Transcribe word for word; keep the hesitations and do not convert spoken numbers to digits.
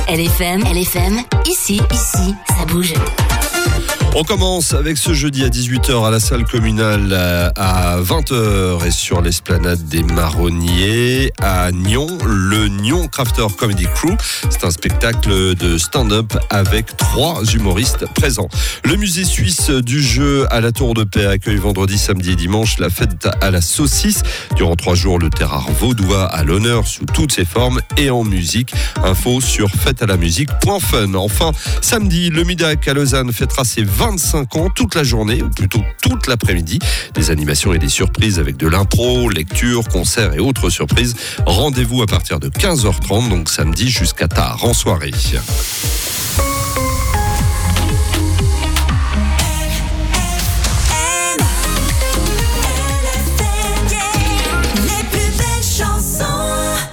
L F M, L F M, ici, ici, ça bouge. On commence avec ce jeudi à dix-huit heures à la salle communale à vingt heures et sur l'esplanade des Marronniers à Nyon, le Nyon Crafter Comedy Crew. C'est un spectacle de stand-up avec trois humoristes présents. Le musée suisse du jeu à la Tour de Paix accueille vendredi, samedi et dimanche la fête à la saucisse. Durant trois jours, le terroir vaudois à l'honneur sous toutes ses formes et en musique. Info sur fête à la musique point fun. Enfin, samedi, le Midac à Lausanne fêtera ses vingt-cinq ans toute la journée, ou plutôt toute l'après-midi. Des animations et des surprises avec de l'impro, lecture, concerts et autres surprises. Rendez-vous à partir de quinze heures trente, donc samedi jusqu'à tard en soirée.